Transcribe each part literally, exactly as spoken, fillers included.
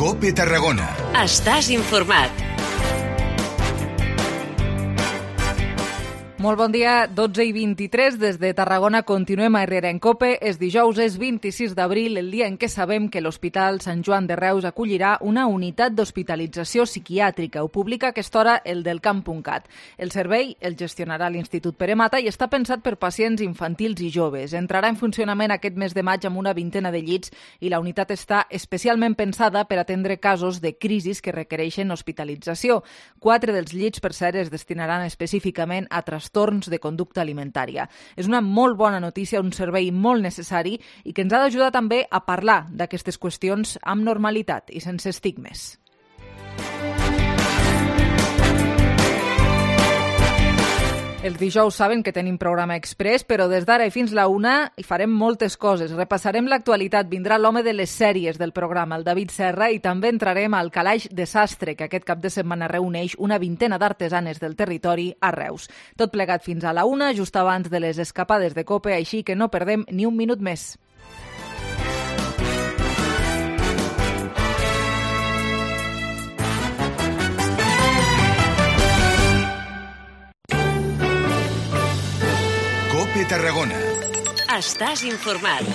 COPE Tarragona. Estàs informat. Molt bon dia, dotze i vint-i-tres, des de Tarragona continuem a Herrera en COPE. És dijous, és vint-i-sis d'abril, el dia en què sabem que l'Hospital Sant Joan de Reus acollirà una unitat d'hospitalització psiquiàtrica. Ho publica a aquesta hora el del camp punt cat. El servei el gestionarà l'Institut Pere Mata i està pensat per pacients infantils i joves. Entrarà en funcionament aquest mes de maig amb una vintena de llits i la unitat està especialment pensada per atendre casos de crisis que requereixen hospitalització. Quatre dels llits, per cert, es destinaran específicament a trastorns trastorns de conducta alimentària. És una molt bona notícia, un servei molt necessari i que ens ha d'ajudar també a parlar d'aquestes qüestions amb normalitat i sense estigmes. Els dijous saben que tenim programa express, però des d'ara i fins la una hi farem moltes coses. Repassarem l'actualitat, vindrà l'home de les sèries del programa, el David Serra, i també entrarem al Calaix de Sastre, que aquest cap de setmana reuneix una vintena d'artesanes del territori a Reus. Tot plegat fins a la una, just abans de les escapades de COPE, així que no perdem ni un minut més. COPE Tarragona. Estàs informat.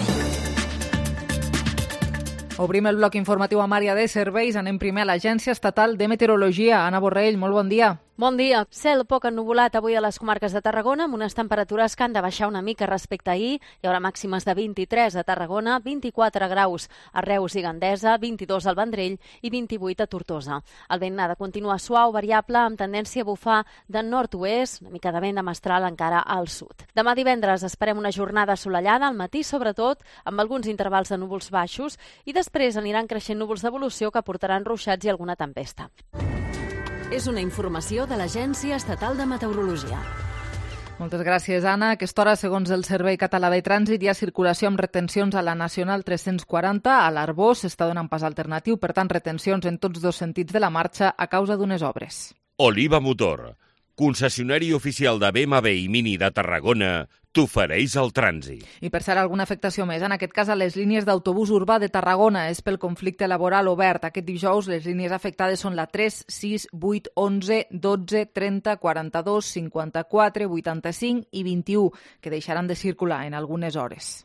Obrim el bloc informatiu amb àrea de serveis. Anem primer a l'Agència Estatal de Meteorologia. Anna Borrell, molt bon dia. Bon dia. Cel poc ennuvolat avui a les comarques de Tarragona, amb unes temperatures que han de baixar una mica respecte a ahir. Hi haurà màximes de vint-i-tres a Tarragona, vint-i-quatre graus a Reus i Gandesa, vint-i-dos al Vendrell i vint-i-vuit a Tortosa. El vent ha de continuar suau, variable, amb tendència a bufar de nord-oest, una mica de vent de mestral encara al sud. Demà divendres esperem una jornada assolellada, al matí sobretot, amb alguns intervals de núvols baixos, i després aniran creixent núvols d'evolució que portaran ruixats i alguna tempesta. És una informació de l'Agència Estatal de Meteorologia. Moltes gràcies, Anna. A aquesta hora, segons el Servei Català de Trànsit, hi ha circulació amb retencions a la Nacional tres-cents quaranta. A l'Arbós s'està donant pas alternatiu, per tant, retencions en tots dos sentits de la marxa a causa d'unes obres. Oliva Motor, concessionari oficial de B M W i Mini de Tarragona, t'ofereix el trànsit. I per cert, alguna afectació més, en aquest cas a les línies d'autobús urbà de Tarragona. És pel conflicte laboral obert. Aquest dijous les línies afectades són la tres, sis, vuit, onze, dotze, trenta, quaranta-dos, cinquanta-quatre, vuitanta-cinc i vint-i-u, que deixaran de circular en algunes hores.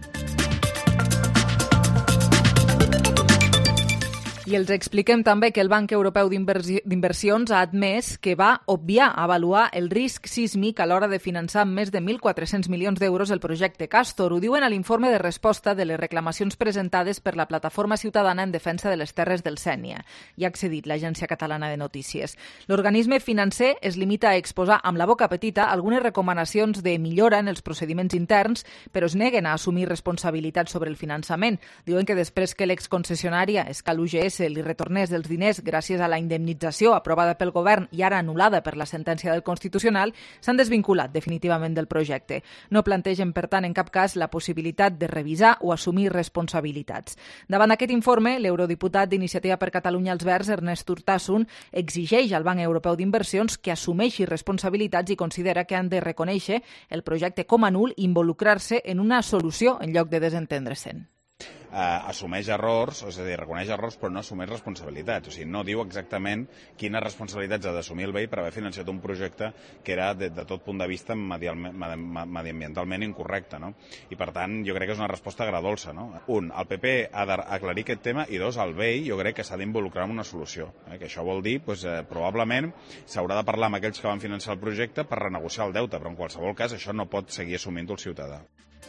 I els expliquem també que el Banc Europeu d'Inversions ha admès que va obviar avaluar el risc sísmic a l'hora de finançar amb més de mil quatre-cents milions d'euros el projecte Castor. Ho diuen a l'informe de resposta de les reclamacions presentades per la Plataforma Ciutadana en Defensa de les Terres del Sénia. Hi ha accedit l'Agència Catalana de Notícies. L'organisme financer es limita a exposar amb la boca petita algunes recomanacions de millora en els procediments interns, però es neguen a assumir responsabilitats sobre el finançament. Diuen que després que l'exconcessionària Escal U G S li retornés els diners gràcies a la indemnització aprovada pel govern i ara anul·lada per la sentència del Constitucional, s'han desvinculat definitivament del projecte. No plantegen, per tant, en cap cas la possibilitat de revisar o assumir responsabilitats. Davant aquest informe, l'eurodiputat d'Iniciativa per Catalunya als Verds, Ernest Urtasun, exigeix al Banc Europeu d'Inversions que assumeixi responsabilitats i considera que han de reconèixer el projecte com a nul i involucrar-se en una solució en lloc de desentendre-se'n. Uh, assumeix errors, és a dir, reconeix errors però no assumeix responsabilitats, o sigui, no diu exactament quines responsabilitats ha d'assumir el B E I per haver financiat un projecte que era de, de tot punt de vista mediambientalment incorrecte, no? I per tant jo crec que és una resposta agradolça, no? Un, el P P ha d'aclarir aquest tema i dos, el B E I jo crec que s'ha d'involucrar en una solució, eh? Que això vol dir, doncs, eh, probablement s'haurà de parlar amb aquells que van financiar el projecte per renegociar el deute, però en qualsevol cas això no pot seguir assumint el ciutadà.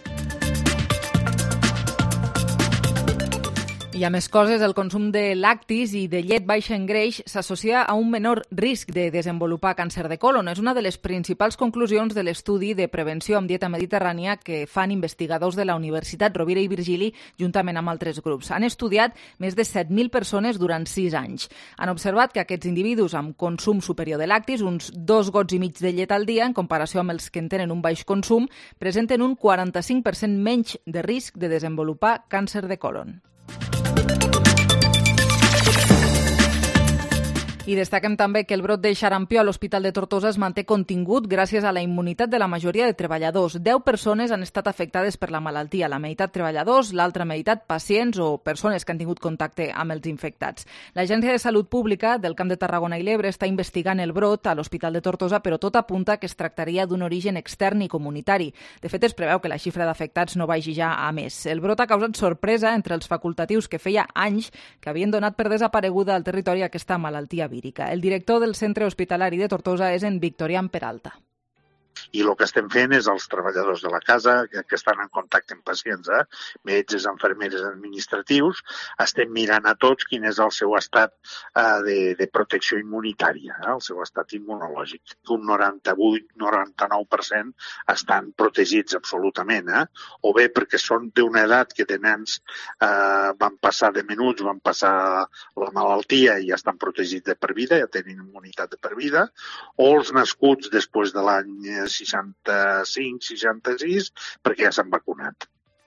I a més coses, el consum de lactis i de llet baixa en greix s'associa a un menor risc de desenvolupar càncer de colon. És una de les principals conclusions de l'estudi de prevenció amb dieta mediterrània que fan investigadors de la Universitat Rovira i Virgili juntament amb altres grups. Han estudiat més de set mil persones durant sis anys. Han observat que aquests individus amb consum superior de lactis, uns dos gots i mig de llet al dia, en comparació amb els que en tenen un baix consum, presenten un quaranta-cinc per cent menys de risc de desenvolupar càncer de colon. I destaquem també que el brot de xarampió a l'Hospital de Tortosa es manté contingut gràcies a la immunitat de la majoria de treballadors. Deu persones han estat afectades per la malaltia, la meitat treballadors, l'altra meitat pacients o persones que han tingut contacte amb els infectats. L'Agència de Salut Pública del Camp de Tarragona i l'Ebre està investigant el brot a l'Hospital de Tortosa, però tot apunta que es tractaria d'un origen extern i comunitari. De fet, es preveu que la xifra d'afectats no vagi ja a més. El brot ha causat sorpresa entre els facultatius que feia anys que havien donat per desapareguda al territori aquesta malaltia vírica. El director del Centre Hospitalari de Tortosa és en Victorian Peralta. I el que estem fent és els treballadors de la casa que, que estan en contacte amb pacients, eh? metges, infermeres, administratius, estem mirant a tots quin és el seu estat eh, de, de protecció immunitària, eh? el seu estat immunològic. Un noranta-vuit noranta-nou per cent estan protegits absolutament, eh? o bé perquè són d'una edat que de nens eh, van passar de menuts, van passar la malaltia i ja estan protegits de per vida, ja tenen immunitat de per vida, o els nascuts després de l'any seixanta-cinc seixanta-sis, perquè ja s'han vacunat.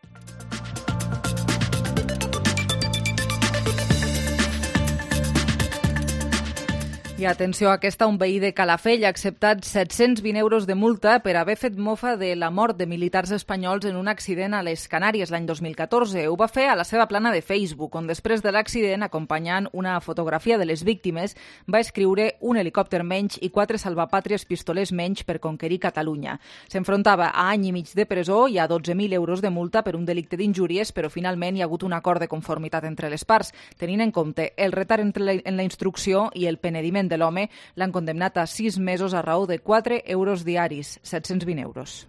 I atenció a aquesta, un veí de Calafell ha acceptat set-cents vint euros de multa per haver fet mofa de la mort de militars espanyols en un accident a les Canàries l'any dos mil catorze. Ho va fer a la seva plana de Facebook, on després de l'accident, acompanyant una fotografia de les víctimes, va escriure un helicòpter menys i quatre salvapàtries pistolers menys per conquerir Catalunya. S'enfrontava a any i mig de presó i a dotze mil euros de multa per un delicte d'injúries, però finalment hi ha hagut un acord de conformitat entre les parts. Tenint en compte el retard entre la, en la instrucció i el penediment de l'home, l'han condemnat a sis mesos a raó de quatre euros diaris, set-cents vint euros.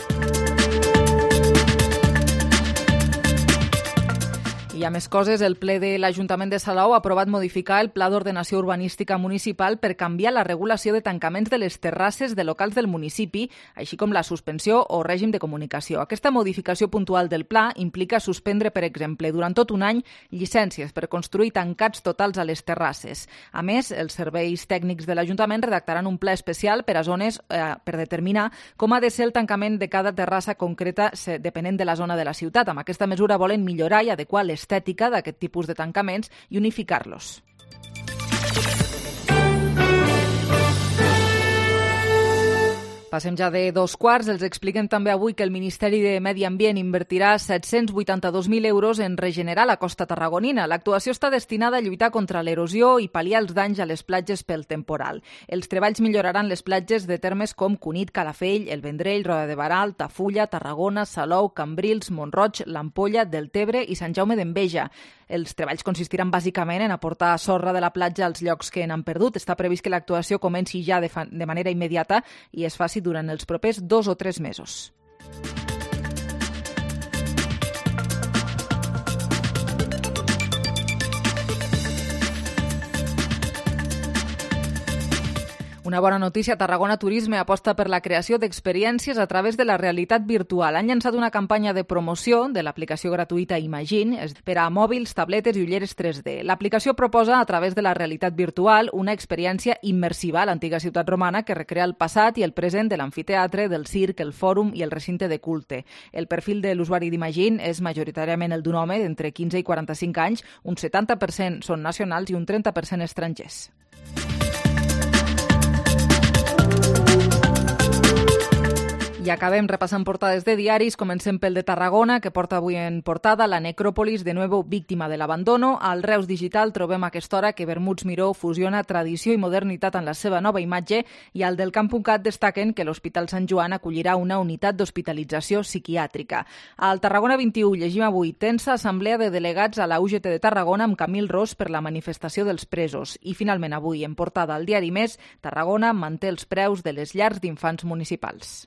I hi ha més coses. El ple de l'Ajuntament de Salou ha aprovat modificar el Pla d'Ordenació Urbanística Municipal per canviar la regulació de tancaments de les terrasses de locals del municipi, així com la suspensió o règim de comunicació. Aquesta modificació puntual del pla implica suspendre, per exemple, durant tot un any, llicències per construir tancats totals a les terrasses. A més, els serveis tècnics de l'Ajuntament redactaran un pla especial per a zones eh, per determinar com ha de ser el tancament de cada terrassa concreta depenent de la zona de la ciutat. Amb aquesta mesura volen millorar i adequar les estètica d'aquest tipus de tancaments i unificar-los. Passem ja de dos quarts. Els expliquem també avui que el Ministeri de Medi Ambient invertirà set-cents vuitanta-dos mil euros en regenerar la costa tarragonina. L'actuació està destinada a lluitar contra l'erosió i pal·liar els danys a les platges pel temporal. Els treballs milloraran les platges de termes com Cunit, Calafell, El Vendrell, Roda de Barà, Altafulla, Tarragona, Salou, Cambrils, Mont-roig, l'Ampolla, Deltebre i Sant Jaume d'Enveja. Els treballs consistiran bàsicament en aportar sorra de la platja als llocs que n'han perdut. Està previst que l'actuació comenci ja de, fa- de manera immediata i es faci durant els propers dos o tres mesos. Una bona notícia, Tarragona Turisme aposta per la creació d'experiències a través de la realitat virtual. Han llançat una campanya de promoció de l'aplicació gratuïta Imagine per a mòbils, tabletes i ulleres tres D. L'aplicació proposa, a través de la realitat virtual, una experiència immersiva a l'antiga ciutat romana que recrea el passat i el present de l'amfiteatre, del circ, el fòrum i el recinte de culte. El perfil de l'usuari d'Imagine és majoritàriament el d'un home d'entre quinze i quaranta-cinc anys, un setanta per cent són nacionals i un trenta per cent estrangers. I acabem repassant portades de diaris. Comencem pel de Tarragona, que porta avui en portada la necròpolis de nuevo víctima de l'abandono. Al Reus Digital trobem a aquesta hora que Vermuts Miró fusiona tradició i modernitat en la seva nova imatge, i al del Camp punt cat destaquen que l'Hospital Sant Joan acollirà una unitat d'hospitalització psiquiàtrica. Al Tarragona vint-i-u llegim avui: tensa assemblea de delegats a la U G T de Tarragona amb Camil Ros per la manifestació dels presos. I finalment avui en portada al diari Més, Tarragona manté els preus de les llars d'infants municipals.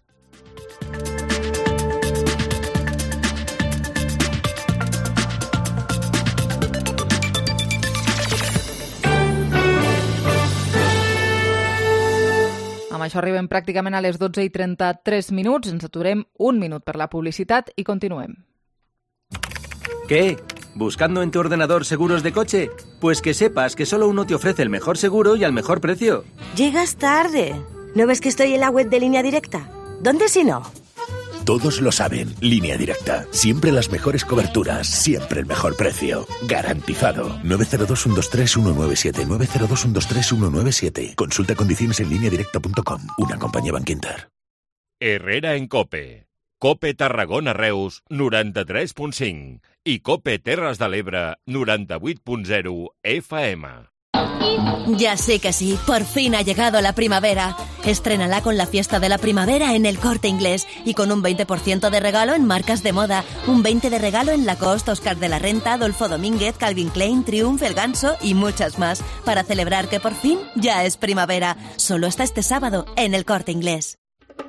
Amb això arribem pràcticament a les dotze i trenta-tres minuts. Ens aturem un minut per la publicitat i continuem. ¿Qué? ¿Buscando en tu ordenador seguros de coche? Pues que sepas que solo uno te ofrece el mejor seguro y al mejor precio. Llegas tarde. ¿No ves que estoy en la web de Línea Directa? ¿Dónde si no? Todos lo saben. Línea Directa. Siempre las mejores coberturas. Siempre el mejor precio. Garantizado. nueve cero dos, uno dos tres, uno nueve siete. nueve cero dos, uno dos tres, uno nueve siete. Consulta condiciones en línea directa punto com. Una compañía Bankinter. Herrera en Cope. Cope Tarragona Reus, noranta-tres punt cinc. I Cope Terres de l'Ebre, noranta-vuit punt zero F M. Ya sé que sí, por fin ha llegado la primavera. Estrénala con la fiesta de la primavera en El Corte Inglés y con un veinte por ciento de regalo en marcas de moda, un veinte por ciento de regalo en Lacoste, Oscar de la Renta, Adolfo Domínguez, Calvin Klein, Triumph, El Ganso y muchas más, para celebrar que por fin ya es primavera. Solo hasta este sábado en El Corte Inglés.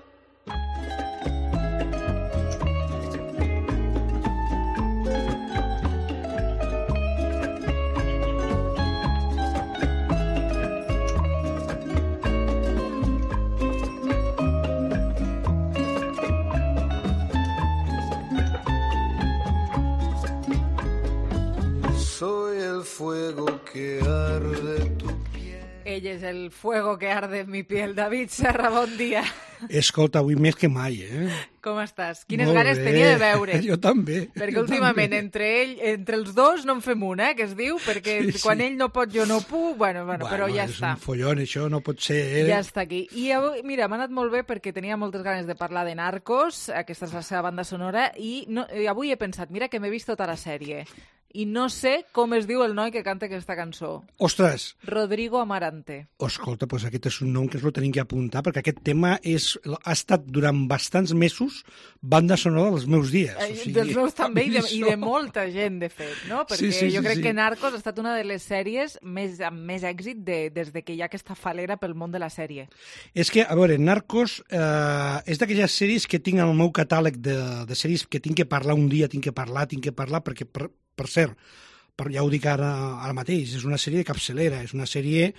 Soy el fuego que arde tu piel. Ell és el fuego que arde en mi piel. David Serra, bon dia. Escolta, avui més que mai, eh? Com estàs? Quines Molt ganes bé. tenia de veure. Jo també. Perquè jo últimament també. entre ell, entre els dos no en fem un, eh, que es diu, perquè Sí, sí. quan ell no pot, jo no puc, bueno, bueno, Bueno, però ja és està. un follon, això no pot ser, eh? Ja està aquí. I avui, mira, m'ha anat molt bé perquè tenia moltes ganes de parlar de Narcos, aquesta és la seva banda sonora, i, no, i avui he pensat, mira que m'he vist tota la sèrie, i no sé com es diu el noi que canta aquesta cançó. Ostres, Rodrigo Amarante. escolta, doncs aquest és un nom que ens lo tenim que apuntar, perquè aquest tema és, ha estat durant bastants mesos banda sonora dels meus dies. O sigui, Dels meus també, i de, i de això- molta gent, de fet, no? Perquè Sí, sí, jo sí, crec sí. que Narcos ha estat una de les sèries més, amb més èxit de, des de que hi ha aquesta falera pel món de la sèrie. És que, a veure, Narcos eh, és d'aquelles sèries que tinc al meu catàleg de, de sèries que tinc que parlar un dia, tinc que parlar, tinc que parlar, perquè, per, per cert, per, ja ho dic ara, ara mateix, és una sèrie de capçalera, és una sèrie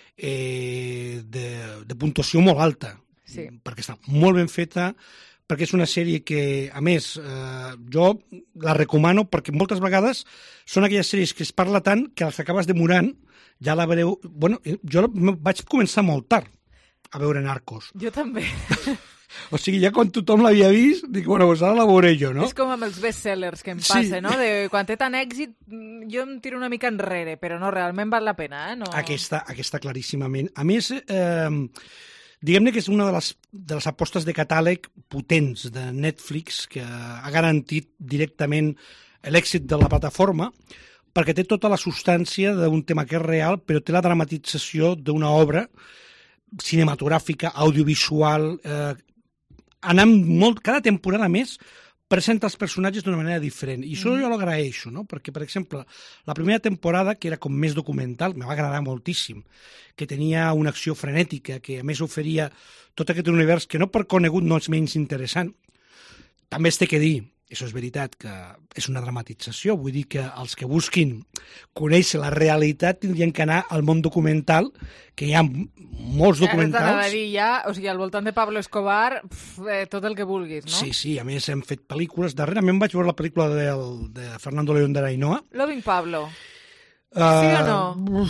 eh, de, de puntuació molt alta, Sí. perquè està molt ben feta, perquè és una sèrie que, a més, eh, jo la recomano perquè moltes vegades són aquelles sèries que es parla tant que les acabes demorant, ja la veureu... Bueno, jo vaig començar molt tard a veure Narcos. Jo també. O sigui, ja quan tothom l'havia vist, dic, bueno, doncs ara la veuré jo, no? És com amb els bestsellers que em Sí. passa, no? De, quan té tant èxit, mm, jo em tiro una mica enrere, però no, realment val la pena, eh? No... Aquesta, aquesta claríssimament. A més, eh, diguem-ne que és una de les, de les apostes de catàleg potents de Netflix que ha garantit directament l'èxit de la plataforma, perquè té tota la substància d'un tema que és real, però té la dramatització d'una obra cinematogràfica, audiovisual, eh, anant molt, cada temporada més, presenta els personatges d'una manera diferent. I això jo l'agraeixo, no? Perquè, per exemple, la primera temporada, que era com més documental, me va agradar moltíssim, que tenia una acció frenètica, que a més oferia tot aquest univers que no per conegut no és menys interessant. També es té que dir, això és veritat, que és una dramatització, vull dir que els que busquin conèixer la realitat tindrien que anar al món documental, que hi ha molts Ara t'anava documentals. a dir ja, o sigui, al voltant de Pablo Escobar, pf, eh, tot el que vulguis, no? Sí, sí, a més hem fet pel·lícules. Darrerament vaig veure la pel·lícula del, de Fernando León de Ainhoa. Loving Pablo. Uh, Sí o no?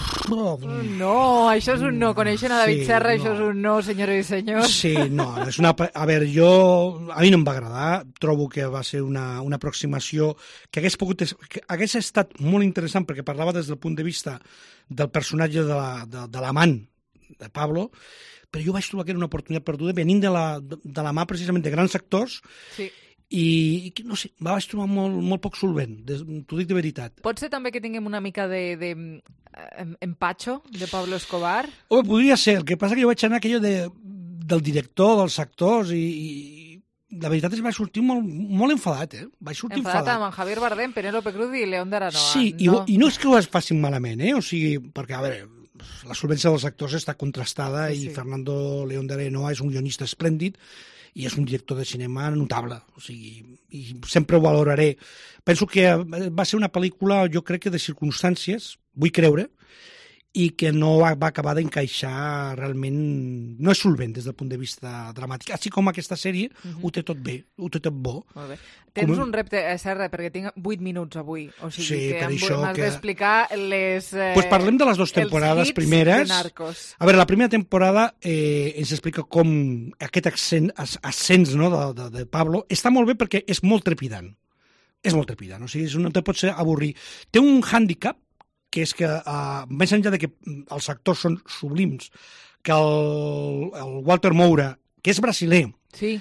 No, això és un no. Coneixent a David Sí, Serra, no. això és un no, senyores i senyors. Sí, no, és una... A veure, jo... A mi no em va agradar. Trobo que va ser una, una aproximació que hagués pogut... Que hagués estat molt interessant perquè parlava des del punt de vista del personatge de la, de, de l'amant de Pablo, però jo vaig trobar que era una oportunitat perduda venint de la, de la mà precisament de grans actors Sí. i, i no sé, me vaig trobar molt, molt poc solvent, t'ho dic de veritat. Pot ser també que tinguem una mica de, de em- empacho de Pablo Escobar? Home, podria ser, el que passa que jo vaig anar aquello de, del director, dels actors, i, i la veritat és que vaig sortir molt, molt enfadat, eh? Vaig sortir Enfadat enfadat. amb en Javier Bardem, Penélope Cruz i León de Aranoa. Sí, i, no. i no és que ho es facin malament, eh? O sigui, perquè, a veure, la solvència dels actors està contrastada Sí, sí. i Fernando León de Aranoa és un guionista esplèndid i és un director de cinema notable, o sigui, i sempre ho valoraré. Penso que va ser una pel·lícula, jo crec que de circumstàncies, vull creure, i que no va, va acabar d'encaixar realment... No és solvent des del punt de vista dramàtic. Així com aquesta sèrie uh-huh. ho té tot bé, ho té tot bo. Molt bé. Tens com... un repte, eh, Serra, perquè tinc vuit minuts avui. O sigui sí, que m'has que... d'explicar les... Eh, pues parlem de les dues temporades primeres. A veure, la primera temporada eh, ens explica com aquest accent, ascens no, de, de, de Pablo està molt bé perquè és molt trepidant. És molt trepidant, o sigui, no te pot ser avorrir. Té un hàndicap que és que, uh, més enllà de que els actors són sublims, que el, el Walter Moura, que és brasiler, sí.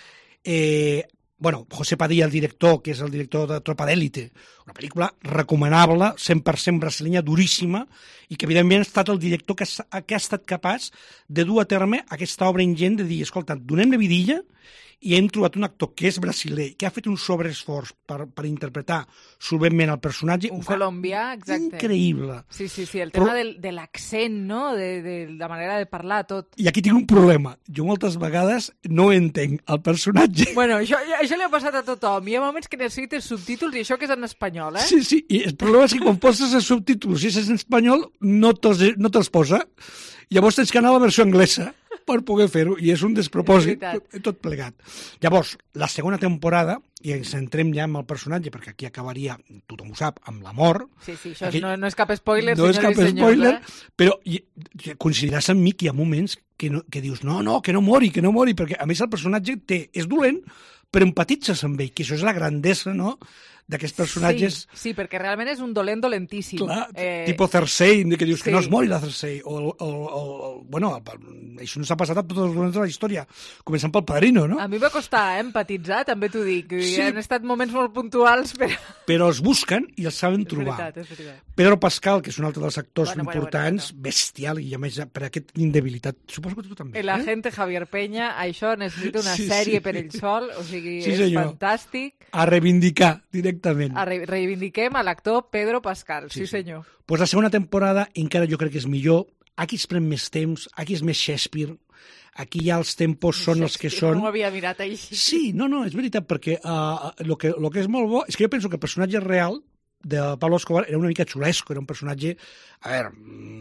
eh, bueno, José Padilla, el director, que és el director de Tropa d'Élite, una pel·lícula recomanable, cent per cent brasileña, duríssima, i que evidentment ha estat el director que ha, que ha estat capaç de dur a terme aquesta obra ingent de dir, escolta, donem-li vidilla i hem trobat un actor que és brasiler, que ha fet un sobreesforç per, per interpretar solventment el personatge. Un colombià, exacte. Increïble. Sí, sí, sí, el tema Però... del, de l'accent, no? De, de la manera de parlar, tot. I aquí tinc un problema. Jo moltes vegades no entenc el personatge. Bueno, això, això li ha passat a tothom. Hi ha moments que necessites subtítols i això que és en espanyol, eh? Sí, sí, i el problema és que quan poses els subtítols, si és en espanyol, no te'ls no te posa. Llavors tens que anar a la versió anglesa per poder fer-ho, i és un despropòsit tot plegat. Llavors, la segona temporada, i ens centrem ja en el personatge, perquè aquí acabaria, tothom ho sap, amb la mort. Sí, sí, això aquí, no, no és cap spoiler, no és cap senyors, spoiler, eh? Però i, coincidiràs amb mi que hi ha moments que, no, que dius, no, no, que no mori, que no mori, perquè a més el personatge té, és dolent, però empatitzes amb ell, que això és la grandesa, no?, d'aquests personatges... Sí, sí, perquè realment és un dolent dolentíssim. Clar, eh... tipo Cersei, que dius sí. que no es mori la Cersei. O, o, o, o bueno, això no s'ha passat a tots els moments de la història, començant pel Padrino, no? A mi va costar eh, empatitzar, també t'ho dic. Sí. Han estat moments molt puntuals, però... Però els busquen i els saben és trobar. Veritat, és veritat. Pedro Pascal, que és un altre dels actors bueno, importants, bueno, bueno, bueno. bestial, i a més per aquest indebilitat. Suposo que tu també. El eh? agente Javier Peña, això necessita una sí, sèrie sí. per ell sol, o sigui, sí, és senyor. Fantàstic. A reivindicar directament. A re reivindiquem a l'actor Pedro Pascal, sí, sí senyor. Sí. Pues la segona temporada encara jo crec que és millor. Aquí es pren més temps, aquí és més Shakespeare, aquí ja els tempos són els que són. No ho havia mirat així. Sí, no, no, és veritat, perquè uh, lo, que, lo que és molt bo és que jo penso que el personatge real de Pablo Escobar era una mica xulesco, era un personatge, a veure,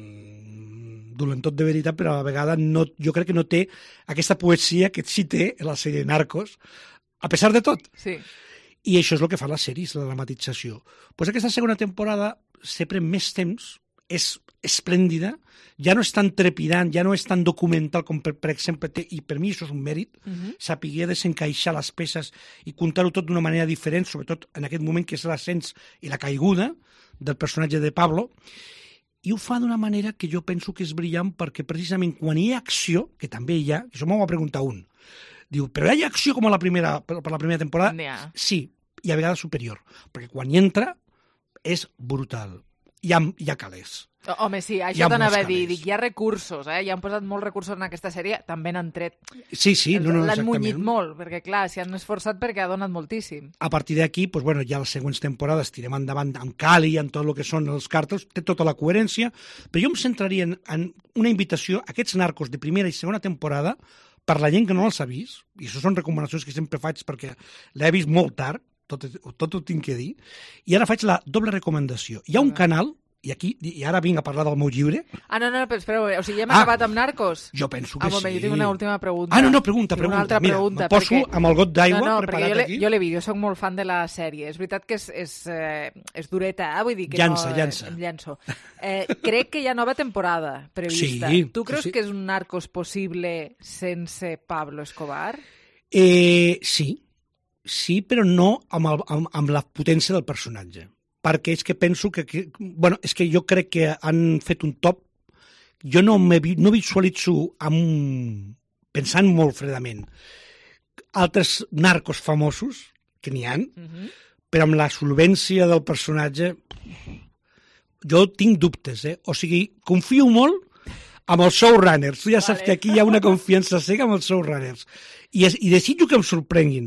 mmm, dolentot de veritat, però a la vegada no, jo crec que no té aquesta poesia que sí té en la sèrie Narcos, a pesar de tot. Sí. I això és el que fa la sèrie, la dramatització. Pues aquesta segona temporada se pren més temps, és esplèndida, ja no és tan trepidant, ja no és tan documental com per, per exemple té, i per mi això és un mèrit, uh-huh. saber desencaixar les peces i contar-ho tot d'una manera diferent, sobretot en aquest moment que és l'ascens i la caiguda del personatge de Pablo, i ho fa d'una manera que jo penso que és brillant perquè precisament quan hi ha acció, que també hi ha, això m'ho va preguntar un, diu, però hi ha acció com a la primera, per la primera temporada? Yeah. Sí, i a vegades superior, perquè quan hi entra és brutal. Hi ha, hi ha calés. Home, sí, això t'anava a dir. Dic, hi ha recursos, eh? Hi han posat molts recursos en aquesta sèrie, també n'han tret. Sí, sí, no, no, l'han munyit molt, perquè clar, s'hi han esforçat perquè ha donat moltíssim. A partir d'aquí, pues, bueno, ja les següents temporades tirem endavant amb Cali, amb tot el que són els càrtels, té tota la coherència, però jo em centraria en, en una invitació a aquests narcos de primera i segona temporada per la gent que no els ha vist, i això són recomanacions que sempre faig perquè l'he vist molt tard, tot, tot ho tinc que dir, i ara faig la doble recomanació. Hi ha un canal, i aquí i ara vinc a parlar del meu llibre. Ah, no, no, però espera, o sigui, ja hem ah, acabat amb Narcos? Jo penso que ah, moment, sí. Jo tinc una última pregunta. Ah, no, no, pregunta, pregunta. Una altra Mira, pregunta, em poso perquè... amb el got d'aigua no, no, preparat jo aquí. Jo l'he vist, jo soc molt fan de la sèrie. És veritat que és, és, eh, és dureta, eh? Vull dir que llança, no... llança. Em llanço. Eh, crec que hi ha nova temporada prevista. Sí. Tu creus sí, sí. que és un Narcos possible sense Pablo Escobar? Eh, sí. Sí, però no amb, el, amb, amb la potència del personatge. Perquè és que penso que, que... Bueno, és que jo crec que han fet un top. Jo no, no visualitzo amb, pensant molt fredament altres narcos famosos, que n'hi ha, uh-huh. però amb la solvència del personatge jo tinc dubtes, eh? O sigui, confio molt amb els showrunners. Tu ja saps vale. Que aquí hi ha una confiança cega amb els showrunners. I, és, i desitjo que em sorprenguin,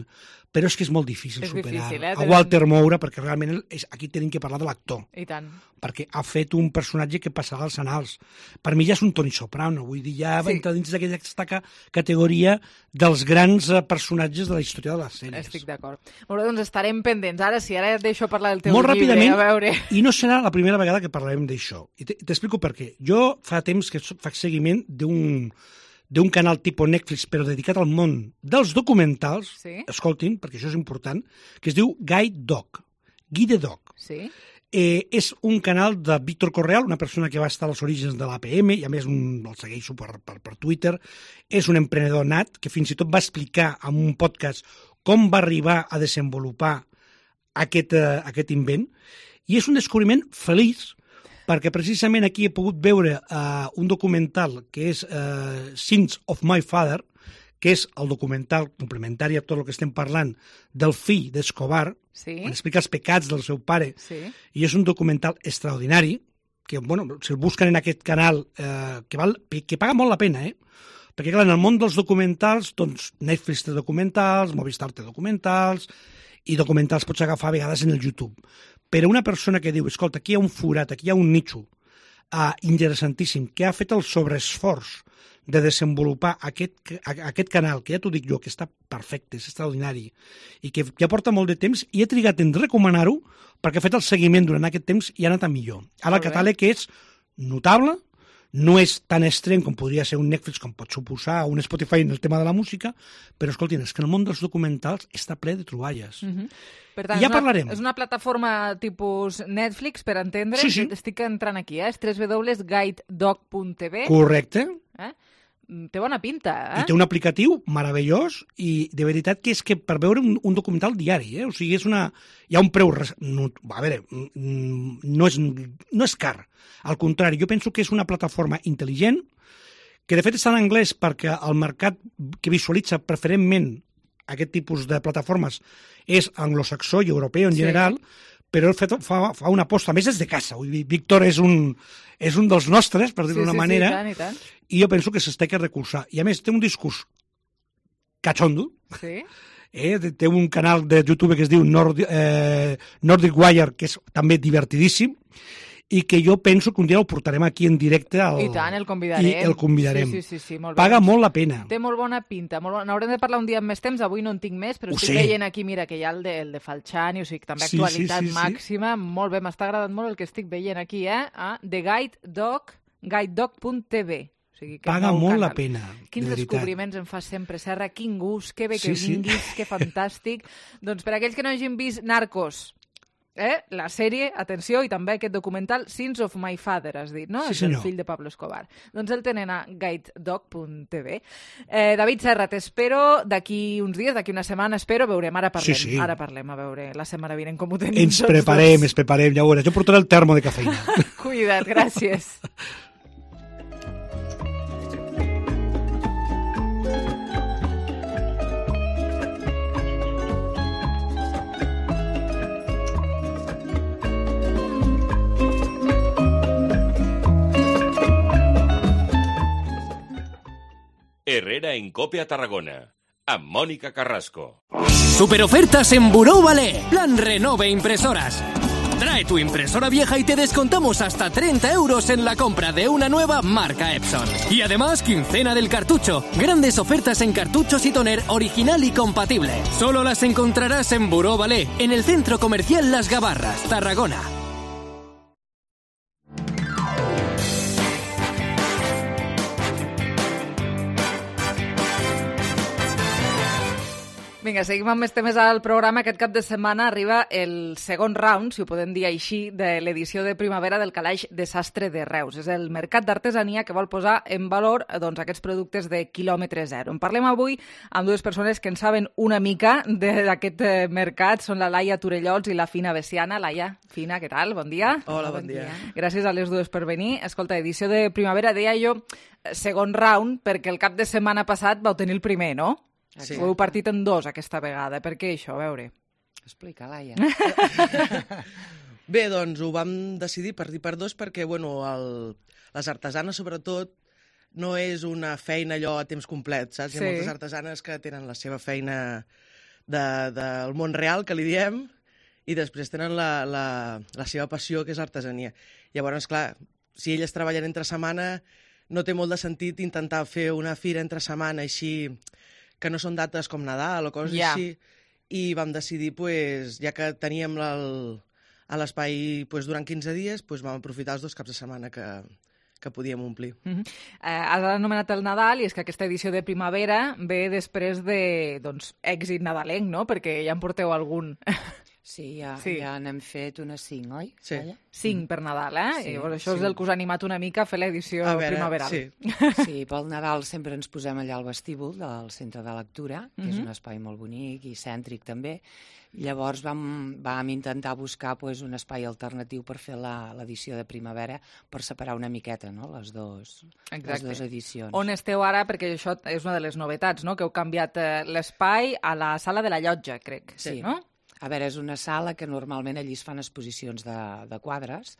però és que és molt difícil és superar difícil, eh? a Walter Moura, perquè realment és, aquí tenim que parlar de l'actor. I tant. Perquè ha fet un personatge que passarà als anals. Per mi ja és un Tony Soprano, vull dir, ja sí. entra dins d'aquesta categoria dels grans personatges de la història de les sèries. Estic d'acord. Molt bé, doncs estarem pendents. Ara sí, ara et deixo parlar del teu molt llibre, ràpidament, a veure. I no serà la primera vegada que parlarem d'això. I t'explico per què. Jo fa temps que faig seguiment d'un d'un canal tipus Netflix, però dedicat al món dels documentals, sí. escoltin, perquè això és important, que es diu Guide Dog, Guide Dog. Sí. Eh, és un canal de Víctor Correal, una persona que va estar als orígens de l'A P M, i a més un, el segueixo per, per, per Twitter. És un emprenedor nat que fins i tot va explicar en un podcast com va arribar a desenvolupar aquest, eh, aquest invent, i és un descobriment feliç, perquè precisament aquí he pogut veure uh, un documental que és uh, Sins of My Father, que és el documental complementari a tot el que estem parlant del fill d'Escobar, sí. on explica els pecats del seu pare, sí. i és un documental extraordinari, que bueno, si el busquen en aquest canal, eh, que, val, que paga molt la pena, eh? perquè clar, en el món dels documentals, doncs Netflix té documentals, Movistar té documentals, i documentals pots agafar a vegades en el YouTube. Però una persona que diu, escolta, aquí hi ha un forat, aquí hi ha un nicho uh, interessantíssim, que ha fet el sobreesforç de desenvolupar aquest, aquest canal, que ja t'ho dic jo, que està perfecte, és extraordinari, i que ja porta molt de temps, i he trigat en recomanar-ho, perquè he fet el seguiment durant aquest temps i ha anat a millor. Ara el catàleg és notable, no és tan extrem com podria ser un Netflix, com pot suposar, un Spotify en el tema de la música, però escoltin, és que el món dels documentals està ple de troballes. Uh-huh. Per tant, I ja és una, parlarem. És una plataforma tipus Netflix, per entendre. Sí, sí. Estic entrant aquí, eh? És w w w punt guide dog punt t v. Correcte. Eh? Té bona pinta, eh? I té un aplicatiu meravellós i de veritat que és que per veure un, un documental diari, eh? O sigui, és una... Hi ha un preu... Res... No, a veure, no és, no és car. Al contrari, jo penso que és una plataforma intel·ligent, que de fet està en anglès perquè el mercat que visualitza preferentment aquest tipus de plataformes és anglosaxó i europeu en general, sí. però el fet fa, fa una aposta, a més és de casa. Vull dir, Víctor és un, és un dels nostres, per dir-ho sí, d'una sí, manera, sí, i tant, i tant. i jo penso que s'està que recolzar. I a més té un discurs cachondo, sí. eh? té un canal de YouTube que es diu Nord, eh, Nordic Wire, que és també divertidíssim, i que jo penso que un dia el portarem aquí en directe al... I tant, el convidarem. I el convidarem. Sí, sí, sí, sí, molt bé. Paga molt la pena. Té molt bona pinta. Molt bona... N'haurem de parlar un dia amb més temps, avui no en tinc més, però Ho estic sé. veient aquí, mira, que hi ha el de, el de Falciani, o sigui, també Sí, actualitat sí, sí, sí. màxima. Molt bé, m'està agradant molt el que estic veient aquí, eh? A The Guide Dog, guide dog punt t v. O sigui, que Paga nou molt canal. la pena, Quins de veritat. descobriments em fa sempre, Serra, quin gust, que bé que Sí, sí. vinguis, que fantàstic. Doncs per aquells que no hagin vist Narcos, eh? La sèrie, atenció, i també aquest documental Sins of My Father, has dit, no? Sí, És el senyor. fill de Pablo Escobar. Doncs el tenen a guide dog punt t v. Eh, David Serra, t'espero d'aquí uns dies, d'aquí una setmana, espero, veurem, ara parlem, Sí, sí. ara parlem, a veure la setmana vinent com ho tenim Ens tots preparem, dos. ens preparem, ja ho veuràs. Jo portaré el termo de cafeïna. Cuida't, gràcies. Herrera en Cope a Tarragona, amb Mònica Carrasco. Superofertas en Buró Ballet. Plan Renove Impresoras. Trae tu impresora vieja y te descontamos hasta treinta euros en la compra de una nueva marca Epson. Y además, quincena del cartucho. Grandes ofertas en cartuchos y toner original y compatible. Solo las encontrarás en Buró Ballet, en el Centro Comercial Las Gavarras, Tarragona. Vinga, seguim amb més temes al programa. Aquest cap de setmana arriba el segon round, si ho podem dir així, de l'edició de primavera del Calaix de Sastre de Reus. És el mercat d'artesania que vol posar en valor doncs, aquests productes de quilòmetre zero. En parlem avui amb dues persones que en saben una mica d'aquest mercat. Són la Laia Turellols i la Fina Bessiana. Laia, Fina, què tal? Bon dia. Hola, bon dia. Gràcies a les dues per venir. Escolta, edició de primavera, deia jo, segon round, perquè el cap de setmana passat vau tenir el primer, no? Sí. Ho heu partit en dos aquesta vegada. Per què això? A veure. Explica, Laia. Bé, doncs ho vam decidir partir per dos perquè, bueno, el, les artesanes, sobretot, no és una feina allò a temps complet, saps? Sí. Hi ha moltes artesanes que tenen la seva feina de, del món real, que li diem, i després tenen la, la, la seva passió, que és l'artesania. Llavors, clar, si elles treballen entre setmana, no té molt de sentit intentar fer una fira entre setmana així, que no són dates com Nadal o coses yeah. així, i vam decidir, pues, ja que teníem el, a l'espai pues, durant quinze dies, pues, vam aprofitar els dos caps de setmana que, que podíem omplir. Mm-hmm. eh, has anomenat el Nadal, i és que aquesta edició de primavera ve després de doncs, èxit nadalenc, no? Perquè ja en porteu algun... Sí, ja, sí. ja n'hem fet unes cinc, oi? Sí. Cinc per Nadal, eh? Sí, I llavors, això sí. és el que us ha animat una mica a fer l'edició primaveral. Sí. sí, pel Nadal sempre ens posem allà al vestíbul del centre de lectura, que mm-hmm. és un espai molt bonic i cèntric també. Llavors vam, vam intentar buscar pues, un espai alternatiu per fer l'edició de primavera, per separar una miqueta, no?, les, dos, les dues edicions. On esteu ara? Perquè això és una de les novetats, no?, que heu canviat eh, l'espai a la sala de la Llotja, crec, sí. no? A veure, és una sala que normalment allí es fan exposicions de, de quadres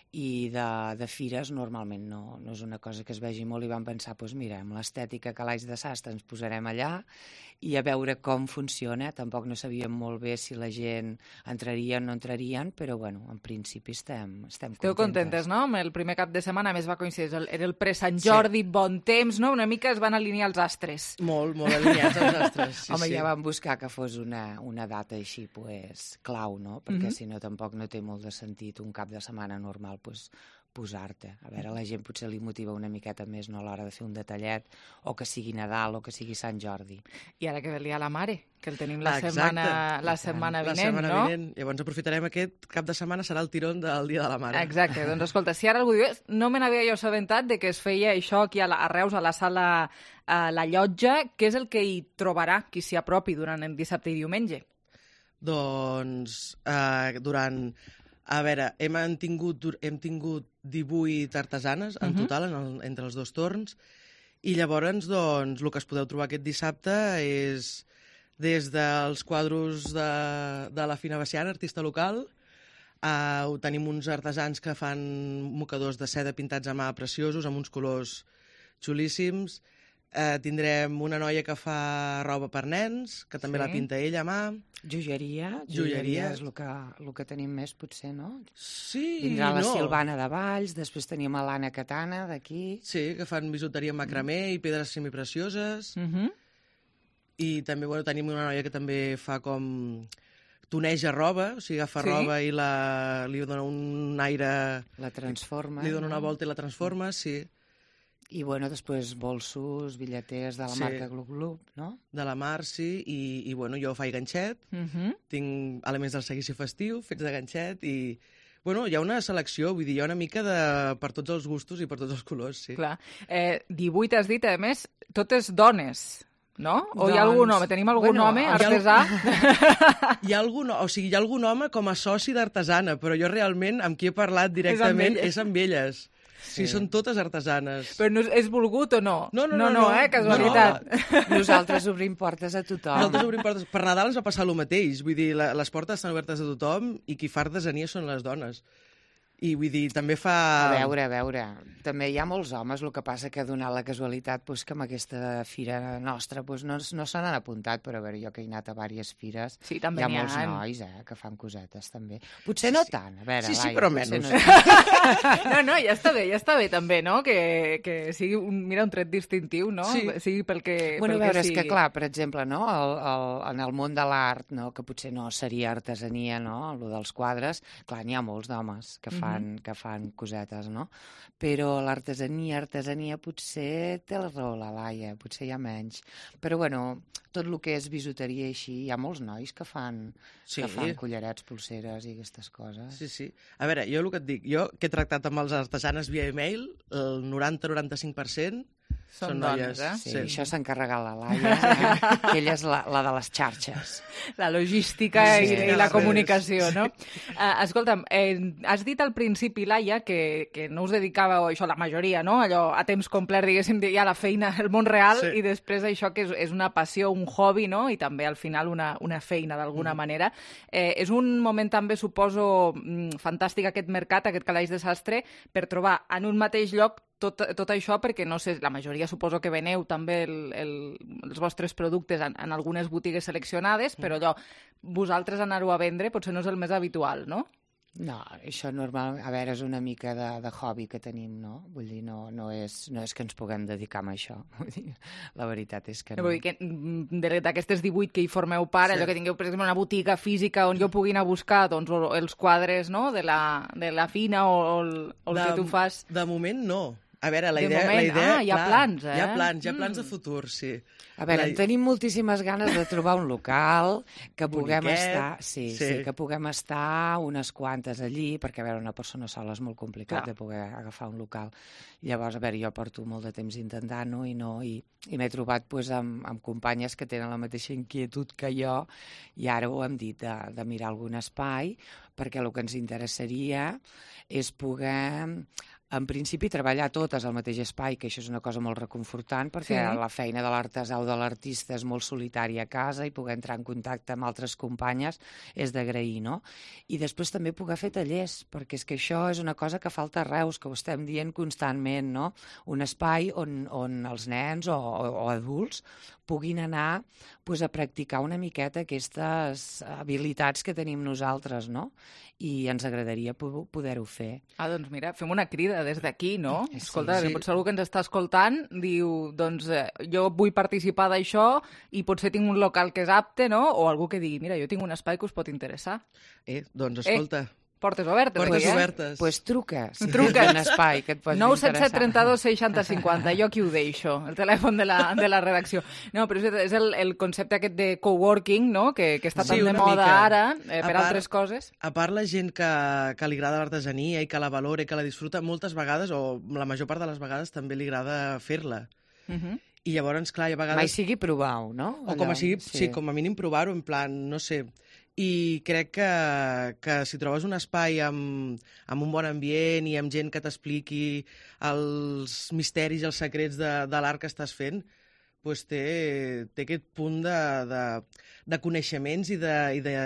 i de, de fires normalment no, no és una cosa que es vegi molt, i vam pensar, doncs mira, amb l'estètica Calaix de Sastre ens posarem allà i a veure com funciona. Tampoc no sabíem molt bé si la gent entrarien o no entrarien, però bueno, en principi estem, estem Esteu contentes. contentes, no? El primer cap de setmana més va coincidir, era el pre-Sant Jordi, sí. Bon temps, no? Una mica es van alinear els astres. Molt, molt alineats els astres, sí, Home, sí. ja vam buscar que fos una, una data així, pues, clau, no? Perquè mm-hmm. si no tampoc no té molt de sentit un cap de setmana normal, pues, posar-te. A veure, a la gent potser li motiva una miqueta més, no?, a l'hora de fer un detallet, o que sigui Nadal, o que sigui Sant Jordi. I ara que ve el Dia de la Mare, que el tenim la Exacte. setmana, la setmana vinent, la setmana no? Vinent. Llavors aprofitarem aquest cap de setmana, serà el tirón del Dia de la Mare. Exacte, doncs escolta, si ara algú diu, no me n'havia jo assabentat de que es feia això aquí a, la, a Reus, a la sala a la Llotja, què és el que hi trobarà qui s'hi apropi durant el dissabte i diumenge? Doncs eh, durant... A veure, hem tingut, hem tingut divuit artesanes en Uh-huh. total en el, entre els dos torns, i llavors doncs, el que es podeu trobar aquest dissabte és des dels quadros de, de la Fina Baciana, artista local, eh, tenim uns artesans que fan mocadors de seda pintats a mà preciosos, amb uns colors xulíssims. Eh, tindrem una noia que fa roba per nens, que també Sí. la pinta ella a mà. Joieria, Joieria. joieria és el que, el que tenim més, potser, no? Sí, Vindrà la no. Silvana de Valls, després tenim a l'Anna Catana, d'aquí. Sí, que fan bisuteria amb macramé i pedres semiprecioses. Uh-huh. I també bueno, tenim una noia que també fa com... toneja roba, o sigui, agafa Sí. roba i la, li dona un aire... La transforma. Li dona una no? volta i la transforma, sí. I, bueno, després bolsos, bitlleters de la Sí. marca Glup Glup, no? De la Mar, sí, i, i bueno, jo faig ganxet, Uh-huh. tinc elements del seguici festiu fets de ganxet i... Bueno, hi ha una selecció, vull dir, hi ha una mica de... per tots els gustos i per tots els colors, sí. Clar. Eh, divuit has dit, a més, totes dones, no? O hi ha Doncs, algun home? Tenim algun bueno, home hi ha artesà? Hi ha algun, o sigui, hi ha algun home com a soci d'artesana, però jo realment amb qui he parlat directament elles. és amb elles. Sí, són totes artesanes. Però no, és volgut o no? No, no, no, no, no, no. eh? Casualitat. No. Nosaltres obrim portes a tothom. Nosaltres obrim portes. Per Nadal ens va passar el mateix. Vull dir, la, les portes estan obertes a tothom i qui fa artesania són les dones. I vull dir, també fa... A veure, a veure, també hi ha molts homes, el que passa que ha donat la casualitat pues, que amb aquesta fira nostra pues, no, no se n'han apuntat, però a veure, jo que he anat a diverses fires, Sí, també hi ha n'hi ha. molts nois eh, que fan cosetes també. Potser no tant, a veure, Sí, sí, Laia, però potser menys. No No, no, ja està bé, ja està bé també, no? Que, que sigui un, mira, un tret distintiu, no? Sí. Sigui pel que, Bueno, pel a veure, que és que sigui. clar, per exemple, no, el, el, en el món de l'art, no, que potser no seria artesania, no, el dels quadres, clar, n'hi ha molts d'homes que fan, que fan cosetes, no? Però l'artesania, artesania, potser té la raó la Laia, potser hi ha menys. Però, bueno, tot el que és bisuteria i així, hi ha molts nois que fan, Sí. que fan collarets, pulseres i aquestes coses. Sí, sí. A veure, jo el que et dic, jo que he tractat amb els artesanes via e-mail, el noranta a noranta-cinc per cent Són són dones, noies. eh? Sí, sí. Això s'ha encarregat la Laia, eh? que ella és la, la de les xarxes. La logística Sí, i, i la les comunicació, redes. no? Uh, escolta'm, eh, has dit al principi, Laia, que, que no us dedicàveu a això, la majoria, no? Allò a temps complet, diguéssim, ja la feina, el món real, Sí. i després això que és, és una passió, un hobby, no? I també al final una, una feina, d'alguna mm. manera. Eh, és un moment també, suposo, mm, fantàstic aquest mercat, aquest calaix de sastre, per trobar en un mateix lloc tot, tot això perquè, no sé, la majoria suposo que veneu també el, el, els vostres productes en, en algunes botigues seleccionades, però allò, vosaltres anar-ho a vendre potser no és el més habitual, no? No, això normal, a veure, és una mica de, de hobby que tenim, no? Vull dir, no, no, és, no és que ens puguem dedicar a això. Vull dir, la veritat és que no. Vull dir que d'aquestes divuit que hi formeu part, sí. allò que tingueu, per exemple, una botiga física on jo pugui anar a buscar doncs, els quadres, no?, de la, de la Fina o, o el, o el de, que tu fas. De moment, no. A veure, la de idea... Moment, la idea ah, hi ha clar, plans, eh? Hi ha plans, hi ha mm. plans de futur, sí. A veure, la... tenim moltíssimes ganes de trobar un local que puguem Boniquet, estar... Sí, sí, sí, que puguem estar unes quantes allí, perquè, a veure, una persona sola és molt complicat Clar. de poder agafar un local. Llavors, a veure, jo porto molt de temps intentant-ho i no... I, i m'he trobat pues, amb, amb companyes que tenen la mateixa inquietud que jo i ara ho hem dit, de, de mirar algun espai, perquè el que ens interessaria és poder... En principi, treballar totes al mateix espai, que això és una cosa molt reconfortant, perquè sí. la feina de l'artesà o de l'artista és molt solitària a casa i poder entrar en contacte amb altres companyes és d'agrair, no? I després també poder fer tallers, perquè és que això és una cosa que falta a Reus, que ho estem dient constantment, no? Un espai on, on els nens o, o, o adults puguin anar pues, a practicar una miqueta aquestes habilitats que tenim nosaltres, no? I ens agradaria poder-ho fer. Ah, doncs mira, fem una crida des d'aquí, no? Sí, Escolta, sí. potser algú que ens està escoltant diu, doncs eh, jo vull participar d'això i potser tinc un local que és apte, no? O algú que digui, mira, jo tinc un espai que us pot interessar. Eh, doncs escolta... Eh. Portes obertes. Portes aquí, eh? obertes. Doncs pues truca, si truca. tens un espai que et pots nou set set interessar. tres dos seixanta cinquanta, jo aquí ho deixo, el telèfon de la, de la redacció. No, però és, és el, el concepte aquest de coworking, no?, que, que està Sí, tan de una moda mica. ara, eh, per part, altres coses. A part, la gent que, que li agrada l'artesania i que la valora i que la disfruta, moltes vegades, o la major part de les vegades, també li agrada fer-la. Uh -huh. I llavors, clar, hi ha vegades... Mai sigui provar-ho, no? O com a sigui, sí. sí, com a mínim provar-ho, en plan, no sé... I crec que, que si trobes un espai amb, amb un bon ambient i amb gent que t'expliqui els misteris i els secrets de, de l'art que estàs fent, doncs té, té aquest punt de, de, de coneixements i de, i de...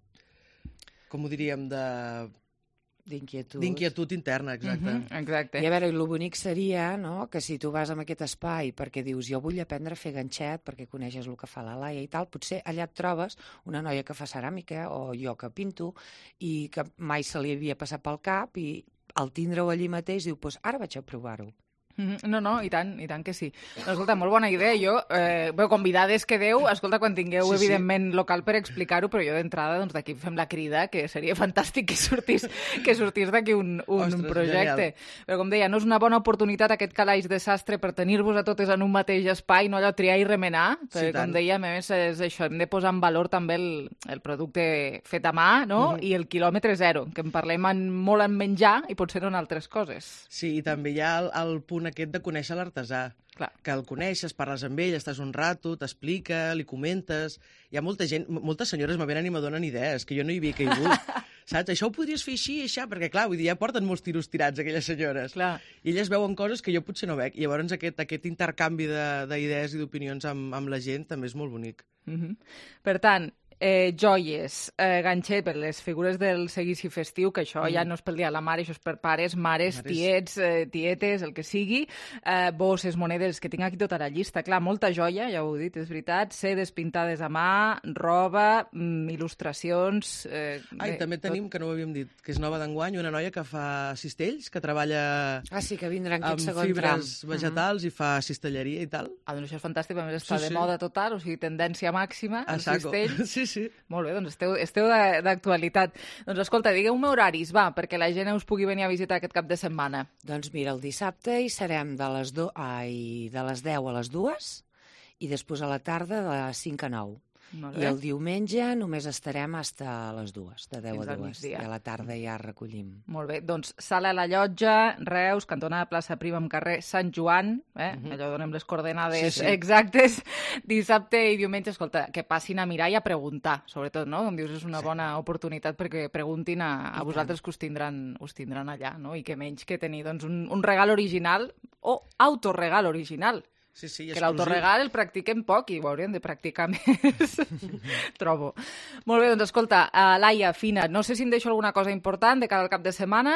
com ho diríem? De... D'inquietud. D'inquietud interna, exacte. Uh -huh, exacte. I a veure, el bonic seria, no?, que si tu vas a aquest espai perquè dius jo vull aprendre a fer ganxet perquè coneixes el que fa la Laia i tal, potser allà et trobes una noia que fa ceràmica o jo que pinto i que mai se li havia passat pel cap i al tindre-ho allí mateix diu, doncs ara vaig a provar-ho. No, no, i tant, i tant que sí. Escolta, molt bona idea. Jo, eh, bé, convidades quedeu, escolta, quan tingueu, sí, evidentment, sí. local per explicar-ho, però jo d'entrada, doncs d'aquí fem la crida, que seria fantàstic que sortís, que sortís d'aquí un, un Ostres, projecte. genial. Però, com deia, no és una bona oportunitat aquest calaix de sastre per tenir-vos a totes en un mateix espai, no allò triar i remenar, perquè, Sí, com deia, a més, és això, hem de posar en valor també el, el producte fet a mà, no?, Mhm. i el quilòmetre zero, que en parlem en, molt en menjar i potser no en altres coses. Sí, i també hi ha el, el punt aquest de conèixer l'artesà. Clar. Que el coneixes, parles amb ell, estàs un rato, t'explica, li comentes... Hi ha molta gent, moltes senyores me venen i me donen idees, que jo no hi havia caigut. Saps? Això ho podries fer així i això, perquè, clar, vull dir, ja porten molts tiros tirats, aquelles senyores. Clar. I elles veuen coses que jo potser no veig. I llavors aquest, aquest intercanvi d'idees i d'opinions amb, amb la gent també és molt bonic. Mm-hmm. Per tant, eh, joies, eh, ganxet per les figures del seguici festiu, que això mm. ja no és pel dia de la mare, això és per pares, mares, mares. tiets, eh, tietes, el que sigui, eh, bosses, monedes, que tinc aquí tota la llista. Clar, molta joia, ja ho he dit, és veritat, sedes pintades a mà, roba, mm, il·lustracions... Eh, Ai, bé, també tenim, tot... que no ho havíem dit, que és nova d'enguany, una noia que fa cistells, que treballa Ah, sí, que vindrà en amb aquest segon fibres tram. vegetals uh -huh. i fa cistelleria i tal. Ah, doncs això és fantàstic, a més està Sí, de sí. moda total, o sigui, tendència màxima, A el saco. cistell. Sí, sí. Molt bé, doncs esteu, esteu de- d'actualitat. Doncs escolta, digueu-me horaris, va, perquè la gent us pugui venir a visitar aquest cap de setmana. Doncs mira, el dissabte hi serem de les, do... Ai, de les deu a les dues i després a la tarda de les cinc a nou. Molt I bé. el diumenge només estarem fins a les dues, de deu Fins a al dues. I migdia. a la tarda ja recollim. Molt bé, doncs Sala La Llotja, Reus, cantonada Plaça Prima amb carrer Sant Joan, eh? Mhm. allò donem les coordenades Sí, sí. exactes, dissabte i diumenge, escolta, que passin a mirar i a preguntar, sobretot, no? Com dius, és una Sí. bona oportunitat perquè preguntin a, a I vosaltres que us tindran, us tindran allà, no? I que menys que tenir doncs, un, un regal original o autorregal original. Sí, sí, Que exclusiu. l'autorregal el practiquem poc i ho hauríem de practicar més, trobo. Molt bé, doncs escolta, uh, Laia, Fina, no sé si em deixo alguna cosa important de cara al cap de setmana.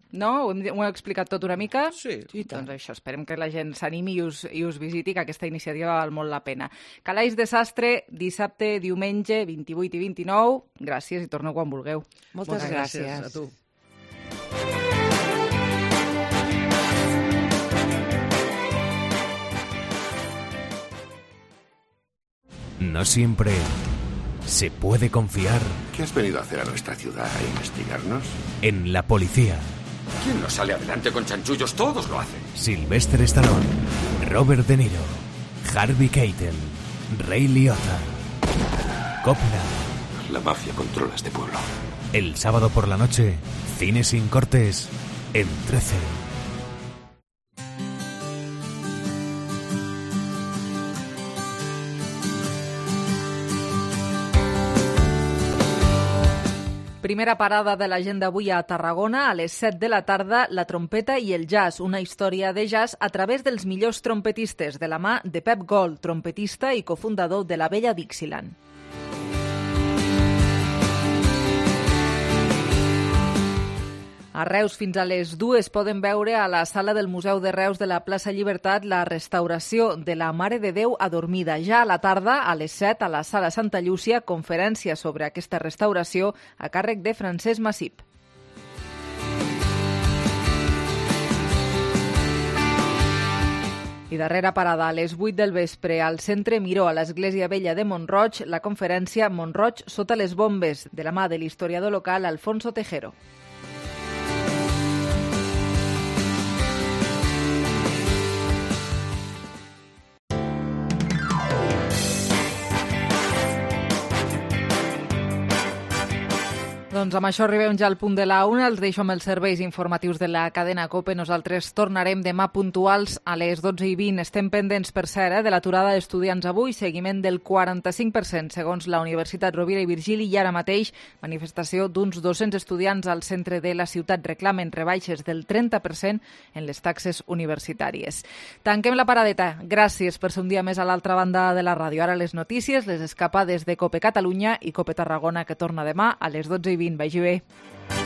No? Ho hem, ho hem explicat tot una mica? Sí. I doncs això, esperem que la gent s'animi i us, i us visiti, que aquesta iniciativa val molt la pena. Calaix de Sastre, dissabte, diumenge, vint-i-vuit i vint-i-nou. Gràcies i torneu quan vulgueu. Moltes, Moltes gràcies. gràcies a tu. No siempre se puede confiar. ¿Qué has venido a hacer a nuestra ciudad? ¿A investigarnos? En la policía. ¿Quién no sale adelante con chanchullos? Todos lo hacen. Sylvester Stallone, Robert De Niro, Harvey Keitel, Ray Liotta, Coppola. La mafia controla este pueblo. El sábado por la noche, Cine sin cortes, en trece. Primera parada de l'agenda avui a Tarragona, a les set de la tarda, la trompeta i el jazz, una història de jazz a través dels millors trompetistes, de la mà de Pep Gold, trompetista i cofundador de la Bella Dixieland. A Reus fins a les dues poden veure a la sala del Museu de Reus de la plaça Llibertat la restauració de la Mare de Déu adormida. Ja a la tarda, a les set, a la sala Santa Llúcia, conferència sobre aquesta restauració a càrrec de Francesc Massip. I darrera parada, a les vuit del vespre, al Centre Miró, a l'Església Vella de Mont-roig, la conferència Mont-roig sota les bombes, de la mà de l'historiador local Alfonso Tejero. Doncs amb això arribem ja al punt de la una. Els deixo amb els serveis informatius de la cadena COPE. Nosaltres tornarem demà puntuals a les dotze i vint. Estem pendents, per cert, eh, de l'aturada d'estudiants avui. Seguiment del quaranta-cinc per cent, segons la Universitat Rovira i Virgili. I ara mateix, manifestació d'uns dos-cents estudiants al centre de la ciutat. Reclamen rebaixes del trenta per cent en les taxes universitàries. Tanquem la paradeta. Gràcies per ser un dia més a l'altra banda de la ràdio. Ara les notícies, les escapades de COPE Catalunya i COPE Tarragona, que torna demà a les dotze i vint. Vagi bé.